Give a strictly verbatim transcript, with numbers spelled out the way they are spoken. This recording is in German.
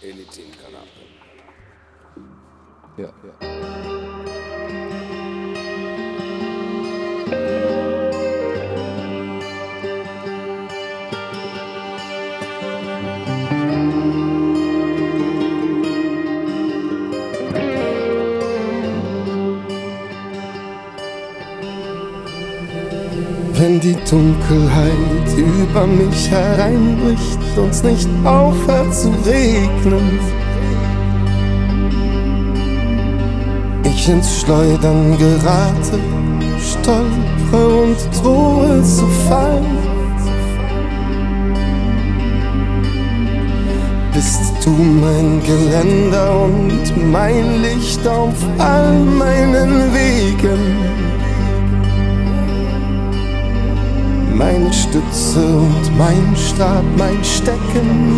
Anything can happen. Ja, ja. Wenn die Dunkelheit über mich hereinbricht und nicht aufhört zu regnen, ich ins Schleudern gerate, stolper und drohe zu fallen, bist du mein Geländer und mein Licht auf all meinen Wegen, meine Stütze und mein Stab, mein Stecken,